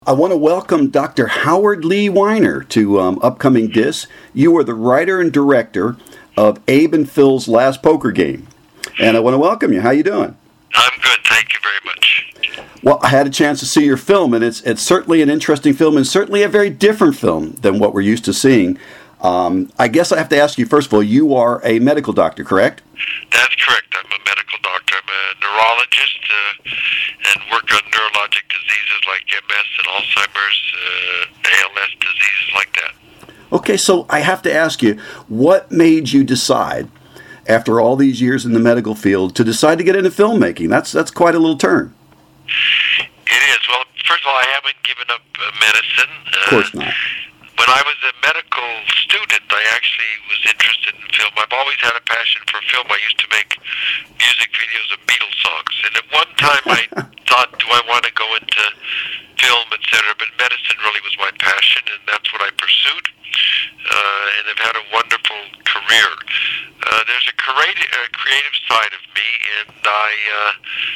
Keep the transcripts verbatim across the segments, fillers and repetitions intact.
I want to welcome Doctor Howard Lee Weiner to um, Upcoming Dis. You are the writer and director of Abe and Phil's Last Poker Game. And I want to welcome you. How you doing? I'm good. Thank you very much. Well, I had a chance to see your film, and it's it's certainly an interesting film and certainly a very different film than what we're used to seeing. Um, I guess I have to ask you, first of all, you are a medical doctor, correct? That's correct. I'm a medical doctor. I'm a neurologist uh, and work on neurologic diseases like M S and Alzheimer's, uh, A L S, diseases like that. Okay, so I have to ask you, what made you decide, after all these years in the medical field, to decide to get into filmmaking? That's that's quite a little turn. It is. Well, first of all, I haven't given up uh, medicine. Uh, of course not. When I was a medical student, I actually was interested in film. I've always had a passion for film. I used to make music videos of Beatles songs. And at one time I thought, do I want to go into film, et cetera? But medicine really was my passion, and that's what I pursued. Uh, and I've had a wonderful career. Uh, there's a creative, a creative side of me, and I, uh,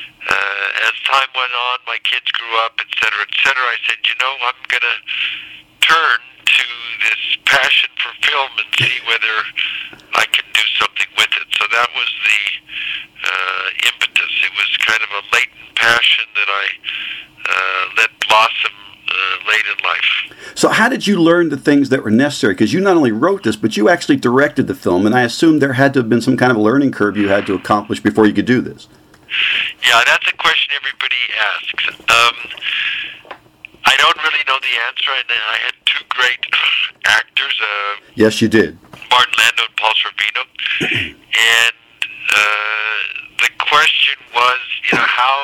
uh, as time went on, my kids grew up, et cetera, et cetera, I said, you know, I'm going to turn to this passion for film and see whether I can do something with it. So that was the uh, impetus. It was kind of a latent passion that I uh, let blossom uh, late in life. So how did you learn the things that were necessary? Because you not only wrote this, but you actually directed the film, and I assume there had to have been some kind of a learning curve you had to accomplish before you could do this. Yeah, that's a question everybody asks. Um, I don't really know the answer. I, I had two great actors. Uh, yes, you did. Martin Landau and Paul Sorvino. And uh, the question was, you know, how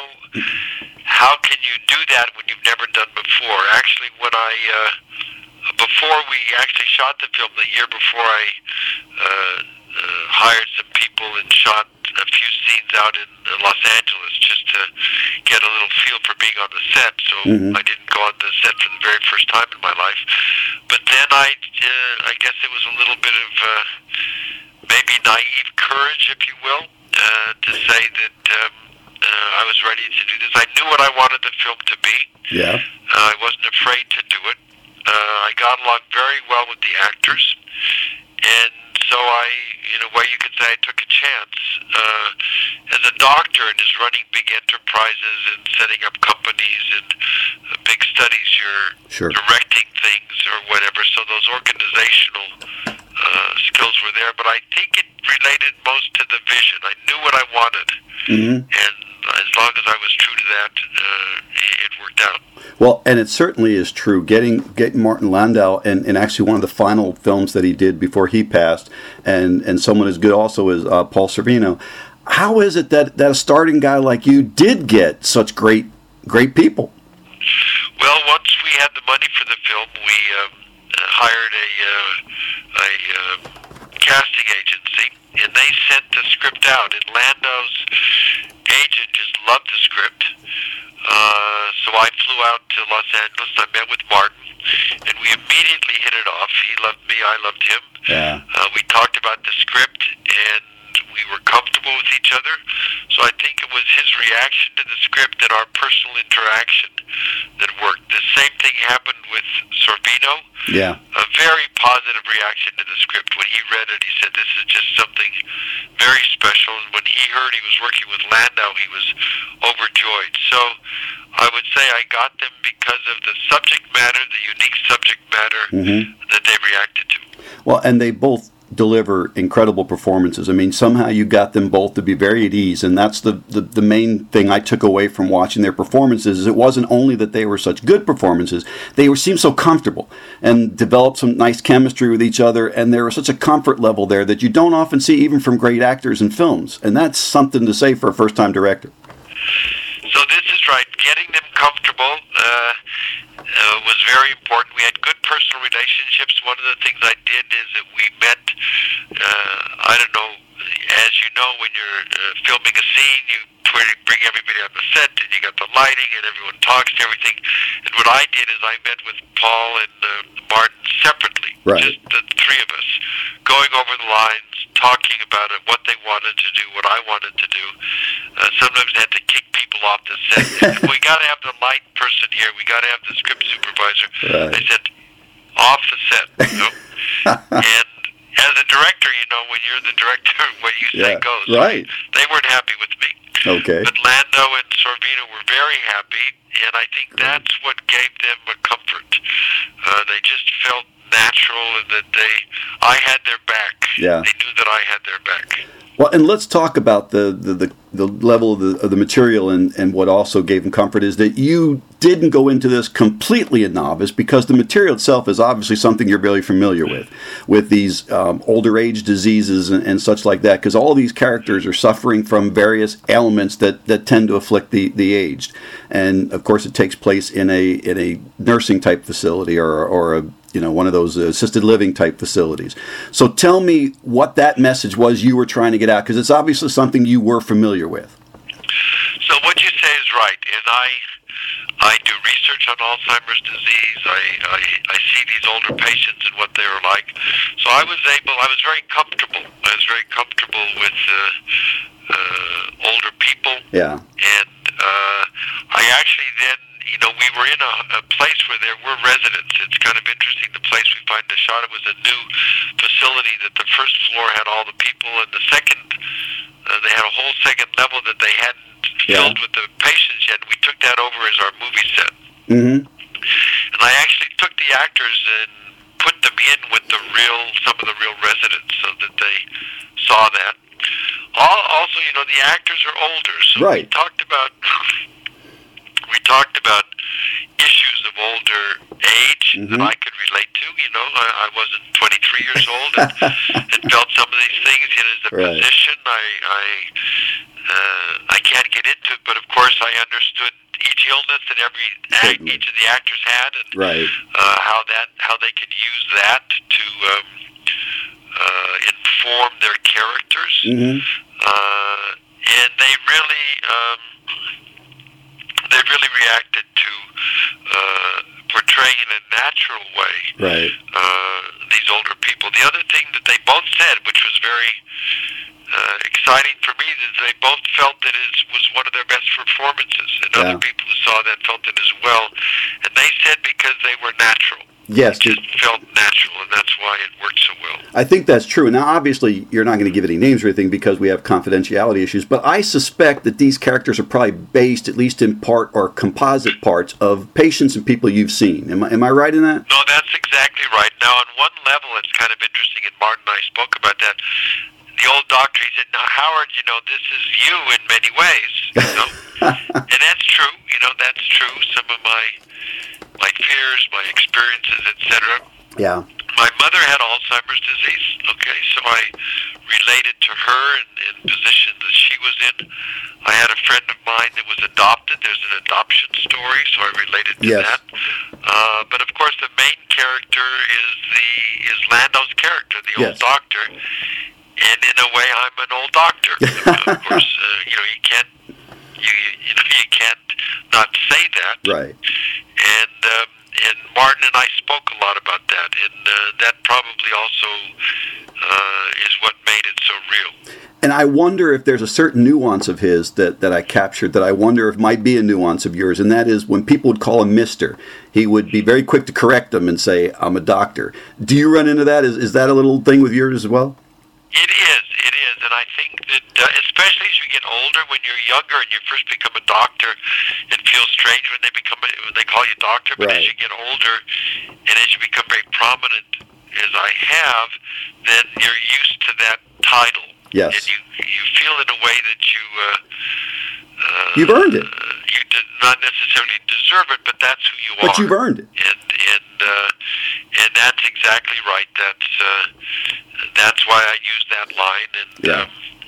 how can you do that when you've never done before? Actually, when I uh, before we actually shot the film, the year before I uh, uh, hired some people and shot a few scenes out in uh, Los Angeles just to get a little feel for being on the set. So mm-hmm. I didn't go on the set for the very first time in my life. But then I, uh, I guess it was a little bit of uh, maybe naive courage, if you will, uh, to say that um, uh, I was ready to do this. I knew what I wanted the film to be. Yeah. Uh, I wasn't afraid to do it. Uh, I got along very well with the actors, and so I, in a way you could say I took a chance. Uh, as a doctor and is running big enterprises and setting up companies and uh, big studies, you're sure. directing things or whatever, so those organizational uh, skills were there, but I think it related most to the vision. I knew what I wanted, mm-hmm. and as long as I was true to that, uh, it worked out. Well, and it certainly is true. Getting getting Martin Landau, and, and actually one of the final films that he did before he passed, and, and someone as good also as uh, Paul Sorvino. How is it that, that a starting guy like you did get such great great people? Well, once we had the money for the film, we uh, hired a, uh, a uh, casting agency, and they sent the script out. And Landau's agent just loved the script. Uh, so I flew out to Los Angeles. I met with Martin, and we immediately hit it off. He loved me, I loved him. Yeah. Uh, we talked about the script, and we were comfortable with each other. So I think it was his reaction to the script and our personal interaction that worked. The same thing happened with Sorvino. Yeah. A very positive reaction to the script. When he read it, he said, this is just something very special. And when he heard he was working with Landau, he was overjoyed. So I would say I got them because of the subject matter, the unique subject matter mm-hmm. that they reacted to. Well, and they both deliver incredible performances. I mean, somehow you got them both to be very at ease, and that's the, the, the main thing I took away from watching their performances. Is it wasn't only that they were such good performances, they were seemed so comfortable and developed some nice chemistry with each other, and there was such a comfort level there that you don't often see even from great actors in films, and that's something to say for a first-time director. So this is right. Getting them comfortable uh, uh, was very important. We had good personal relationships. One of the things I did is that we met, uh, I don't know, as you know, when you're uh, filming a scene, you bring everybody on the set, and you got the lighting, and everyone talks and everything. And what I did is I met with Paul and uh, Martin separately, right. just the three of us, going over the lines, talking about it, what they wanted to do, what I wanted to do. Uh, sometimes I had to kick people off the set. They said, we got to have the light person here. We got to have the script supervisor. Right. I said, off the set. You know? And as a director, you know, when you're the director, what you say Yeah, goes. right. They weren't happy with me. Okay. But Lando and Sorvino were very happy, and I think that's what gave them a comfort. Uh, they just felt natural and that they, I had their back. Yeah. They knew that I had their back. Well, and let's talk about the, the, the, the level of the, of the material, and, and what also gave them comfort is that you didn't go into this completely a novice, because the material itself is obviously something you're really familiar with, with these um, older age diseases and, and such like that, because all these characters are suffering from various ailments that, that tend to afflict the, the aged. And, of course, it takes place in a in a nursing type facility, or or a you know, one of those assisted living type facilities. So tell me what that message was you were trying to get out, because it's obviously something you were familiar with. So what you say is right, and I I do research on Alzheimer's disease. I, I, I see these older patients and what they were like. So I was able, I was very comfortable. I was very comfortable with uh, uh, older people. Yeah. And uh, I actually then, you know, we were in a, a place where there were residents. It's kind of interesting. The place we find the shot, it was a new facility that the first floor had all the people, and the second, uh, they had a whole second level that they hadn't Yeah. filled with the patients yet. We took that over as our movie set. Mm-hmm. And I actually took the actors and put them in with the real, some of the real residents, so that they saw that. All, also, you know, the actors are older, so Right. we talked about we talked about issues of older age Mm-hmm. that I could relate to. You know, I, I wasn't twenty-three years old and, and felt some of these things. You know, as a Right. physician, I I, uh, I can't get into it, but of course I understood each illness that every act, Certainly. each of the actors had, and Right. uh, how that how they could use that to um, uh, inform their characters. Mm-hmm. Uh, and they really um, they really reacted to uh, portraying in a natural way Right. uh, these older people. The other thing that they both said, which was very uh, exciting for me, is they both felt that it was one of their best performances, and Yeah. other people who saw that felt it as well. And they said because they were natural. Yes. It just felt natural, and that's why it worked so well. I think that's true. Now, obviously, you're not going to give any names or anything because we have confidentiality issues, but I suspect that these characters are probably based, at least in part or composite parts, of patients and people you've seen. Am I, am I right in that? No, that's exactly right. Now, on one level, it's kind of interesting, and Martin and I spoke about that. The old doctor, he said, now, Howard, you know, this is you in many ways, you know? And that's true, you know, that's true. Some of my my fears, my experiences, et cetera. Yeah. My mother had Alzheimer's disease, okay, so I related to her and, and the position that she was in. I had a friend of mine that was adopted. There's an adoption story, so I related to Yes. that. Uh, but, of course, the main character is the is Lando's character, the Yes. old doctor. And in a way, I'm an old doctor. Of course, uh, you know, you can't, you, you know, you can't not say that. Right. And um, and Martin and I spoke a lot about that, and uh, that probably also uh, is what made it so real. And I wonder if there's a certain nuance of his that, that I captured that I wonder if might be a nuance of yours, and that is when people would call him Mister, he would be very quick to correct them and say, I'm a doctor. Do you run into that? Is, is that a little thing with yours as well? It is, it is, and I think that uh, especially as you get older, when you're younger and you first become a doctor, it feels strange when they become a, when they call you doctor. But Right. as you get older, and as you become very prominent, as I have, then you're used to that title. Yes. And you you feel in a way that you uh, uh, You've earned it. Uh, you did not necessarily deserve it, but that's who you But are. you've earned it. And and uh, and that's exactly right. That's uh, that's why I used that line, and Yeah. um,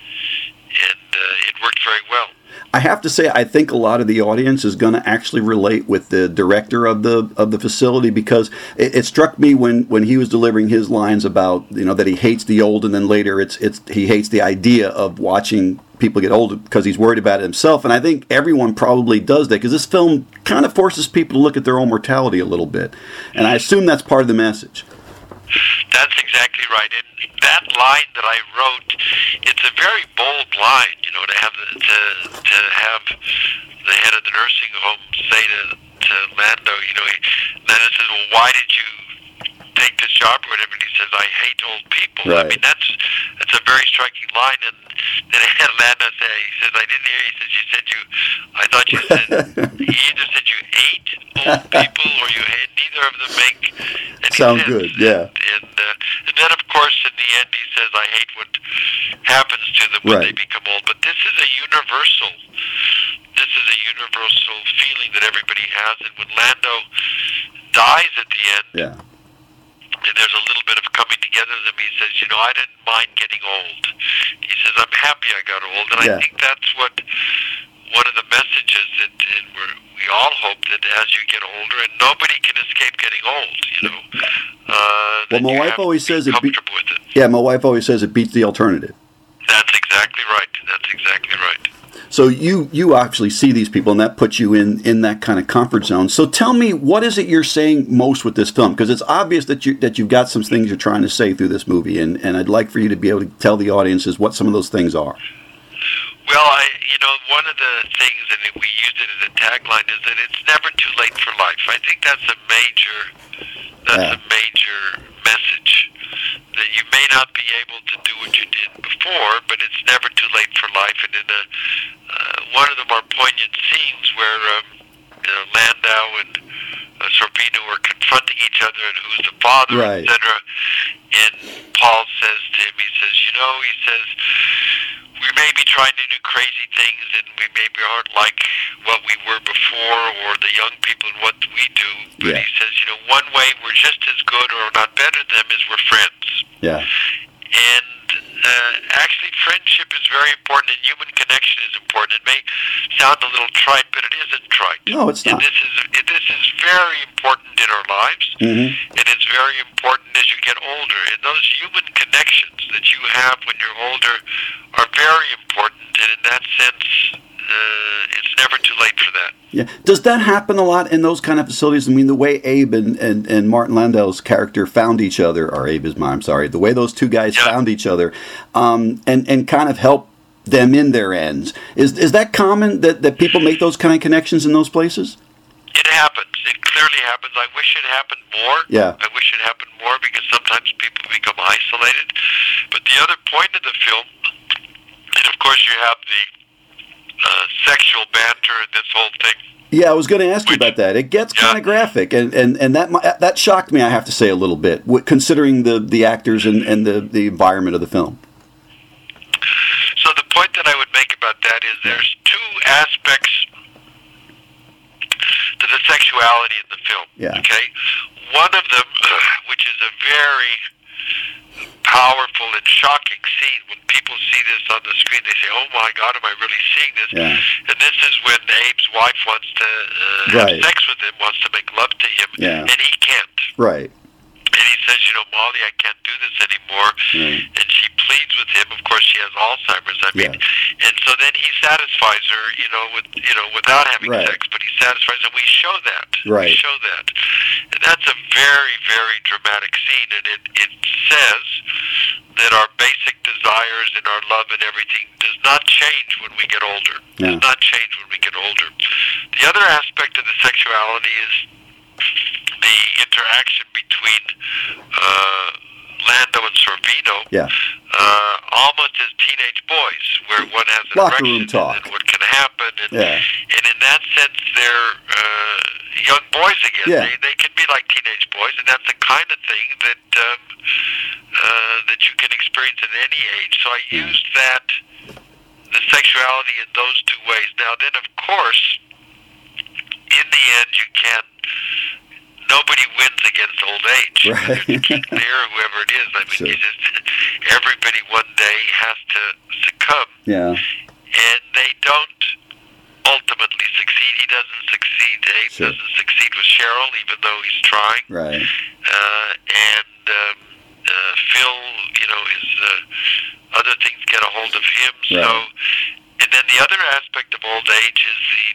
and uh, it worked very well. I have to say, I think a lot of the audience is going to actually relate with the director of the of the facility, because it, it struck me when, when he was delivering his lines about, you know, that he hates the old, and then later it's it's he hates the idea of watching people get older because he's worried about it himself. And I think everyone probably does that, because this film kind of forces people to look at their own mortality a little bit, and I assume that's part of the message. That's exactly right. And that line that I wrote, it's a very bold line, you know, to have the, to to have the head of the nursing home say to to Lando, you know, he, Lando says, "Well, why did you take this job or whatever?" And he says, "I hate old people." Right. I mean, that's that's a very striking line. And then Lando say, he says, "I didn't hear you." He says, "You said you, I thought you said you either said you ate old people or you hate neither of them make any Sound sense." good, yeah. And, and, uh, and then, of course, in the end, he says, "I hate what happens to them when Right. they become old." But this is a universal, this is a universal feeling that everybody has. And when Lando dies at the end, Yeah. and there's a little bit of coming together with him, he says, "You know, I didn't mind getting old." He says, "I'm happy I got old." And Yeah. I think that's what one of the messages that and we're, we all hope that as you get older, and nobody can escape getting old, you know. Uh, Well, that my you wife have to always be says it. Be- comfortable with it. yeah, my wife always says it beats the alternative. That's exactly right. That's exactly right. So you you actually see these people, and that puts you in, in that kind of comfort zone. So tell me, what is it you're saying most with this film? Because it's obvious that you that you've got some things you're trying to say through this movie, and, and I'd like for you to be able to tell the audiences what some of those things are. Well, I, you know, one of the things, and we use it as a tagline, is that it's never too late for life. I think that's a major, that's Yeah. a major message. That you may not be able to do what you did before, but it's never too late for life. And in a, uh, one of the more poignant scenes where um, you know, Landau and uh, Sorvino are confronting each other and who's the father, Right. et cetera. And Paul says to him, he says, "You know," he says, "we may be trying to do crazy things, and we maybe aren't like what we were before, or the young people and what we do." But Yeah. he says, "You know, one way we're just as good or not better than them is we're friends." Yeah. And uh, actually, friendship is very important, and human connection is important. It may sound a little trite, but it isn't trite. No, it's And not. this is this is very important in our lives, Mhm. and it's very important as you get older. And those human connections that you have when you're older are very important. And in that sense, uh, it's never too late for that. Yeah. Does that happen a lot in those kind of facilities? I mean, the way Abe and, and, and Martin Landau's character found each other, or Abe is mine, I'm sorry, the way those two guys Yeah. found each other, um, and, and kind of helped them in their ends. Is is that common that, that people make those kind of connections in those places? It happens. It clearly happens. I wish it happened more. Yeah. I wish it happened more because sometimes people become isolated. But the other point of the film, and of course you have the uh, sexual banter and this whole thing. Yeah, I was going to ask you Which- about that. It gets Yeah. kind of graphic, and, and, and that mi- that shocked me, I have to say, a little bit, w- considering the, the actors and, and the, the environment of the film. So the point that I would make about that is there's two aspects to the sexuality in the film. Yeah. Okay? One of them, which is a very powerful and shocking scene, when people see this on the screen, they say, "Oh my God, am I really seeing this?" Yeah. And this is when Abe's wife wants to uh, Right. have sex with him, wants to make love to him, Yeah. and he can't. Right. And he says, "You know, Molly, I can't do this anymore." Right. And she pleads with him. Of course, she has Alzheimer's. I mean, Yeah. and so then he satisfies her, you know, with you know, without having Right. sex. But he satisfies, and we show that. Right. We show that, and that's a very, very dramatic scene. And it it says that our basic desires and our love and everything does not change when we get older. Yeah. Does not change when we get older. The other aspect of the sexuality is the interaction between uh, Lando and Sorvino, Yeah. uh, almost as teenage boys, where one has an Locker room erection talk. and what can happen, and Yeah. and in that sense, they're uh, young boys again. Yeah. They they can be like teenage boys, and that's the kind of thing that um, uh, that you can experience at any age. So I Yeah. used that the sexuality in those two ways. Now, then, of course, in the end, you can't. Nobody wins against old age. Right. It's clear, whoever it is. I mean, Sure. you just everybody one day has to succumb, Yeah. and they don't ultimately succeed. He doesn't succeed. Abe Sure. doesn't succeed with Cheryl, even though he's trying. Right. Uh, and um, uh, Phil, you know, his uh, other things get a hold of him. So, Right. and then the other aspect of old age is the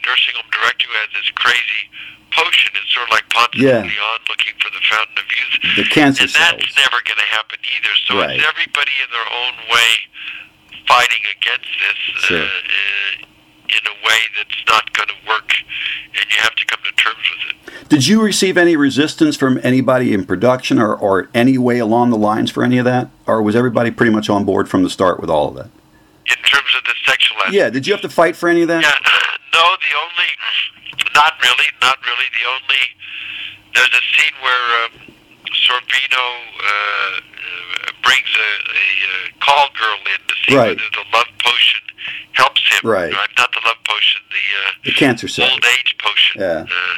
nursing home director who has this crazy potion. It's sort of like Ponce Yeah. de Leon looking for the fountain of youth. The cancer and that's cells. never going to happen either. So Right. it's everybody in their own way fighting against this Sure. uh, uh, in a way that's not going to work, and you have to come to terms with it. Did you receive any resistance from anybody in production or, or any way along the lines for any of that? Or was everybody pretty much on board from the start with all of that? In terms of the sexual aspect? Yeah, did you have to fight for any of that? Yeah, no, the only, not really, not really. The only, there's a scene where um, Sorvino uh, uh, brings a, a, a call girl in to see Right. whether the love potion helps him. Right. Not the love potion, the, uh, The cancer cells. old age potion. Yeah. Uh,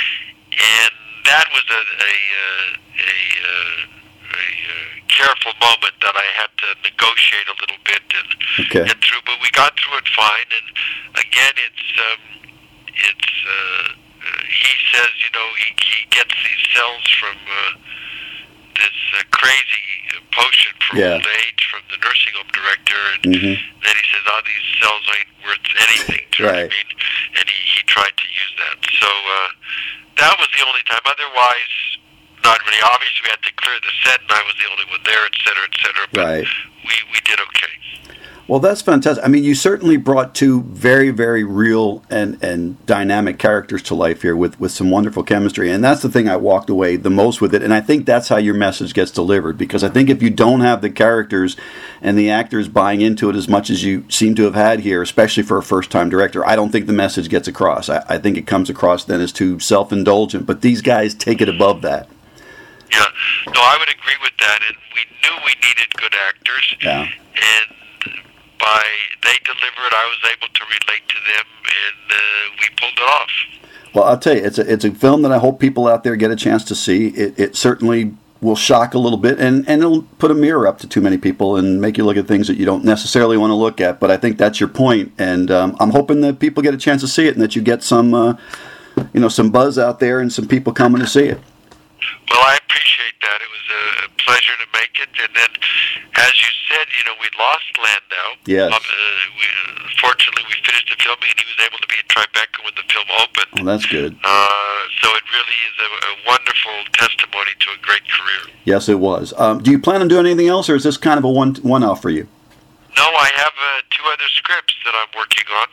and that was a, a, uh, a, uh, a, uh careful moment that I had to negotiate a little bit and Okay. get through, but we got through it fine. And again, it's um, it's uh, uh, he says, you know, he he gets these cells from uh, this uh, crazy uh, potion for Yeah. old age from the nursing home director, and Mhm. then he says, "Oh, these cells ain't worth anything." Do you know Right. what I mean? And he he tried to use that. So uh, that was the only time. Otherwise, not really. Obviously, we had to clear the set, and I was the only one there, et cetera, et cetera. But Right. we we did okay. Well, that's fantastic. I mean, you certainly brought two very, very real and, and dynamic characters to life here with, with some wonderful chemistry. And that's the thing I walked away the most with it. And I think that's how your message gets delivered. Because I think if you don't have the characters and the actors buying into it as much as you seem to have had here, especially for a first-time director, I don't think the message gets across. I, I think it comes across then as too self-indulgent. But these guys take it above that. Yeah. No, I would agree with that. And we knew we needed good actors. Yeah. And by they delivered, I was able to relate to them, and uh, we pulled it off. Well, I'll tell you, it's a it's a film that I hope people out there get a chance to see. It, it certainly will shock a little bit, and, and it'll put a mirror up to too many people and make you look at things that you don't necessarily want to look at. But I think that's your point, and um, I'm hoping that people get a chance to see it, and that you get some, uh, you know, some buzz out there and some people coming to see it. Well, I appreciate that. It was a pleasure to make it. And then, as you said, you know, we lost Landau. Yes. Um, uh, we, uh, fortunately, we finished the filming, and he was able to be in Tribeca when the film opened. Well, that's good. Uh, so it really is a, a wonderful testimony to a great career. Yes, it was. Um, do you plan on doing anything else, or is this kind of a one one off for you? No, I have uh, two other scripts that I'm working on.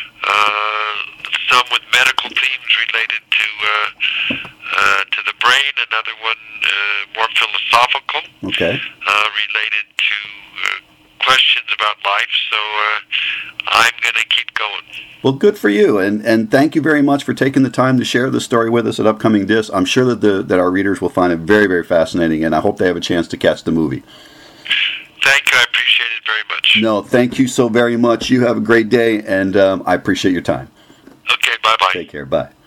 Uh, some with medical themes related to uh, uh, to the brain. Another one uh, more philosophical, Okay. uh, related to uh, questions about life. So uh, I'm going to keep going. Well, good for you, and and thank you very much for taking the time to share the story with us at Upcoming Disc. I'm sure that the that our readers will find it very, very fascinating, and I hope they have a chance to catch the movie. Thank you. I appreciate it very much. No, thank you so very much. You have a great day, and um, I appreciate your time. Okay, bye-bye. Take care. Bye.